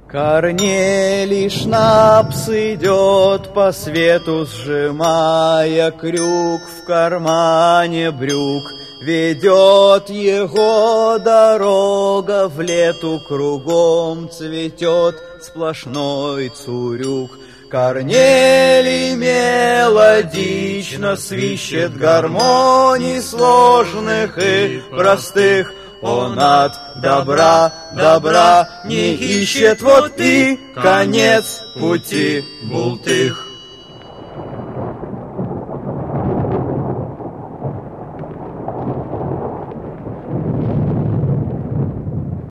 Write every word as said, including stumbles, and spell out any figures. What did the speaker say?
Корнелий Шнапс идет по свету, сжимая крюк в кармане брюк. Ведет его дорога в лету, кругом цветет сплошной цурюк. Корнелий мелодично свищет гармоний сложных и простых. Он от добра, добра не ищет, вот и конец пути бултых.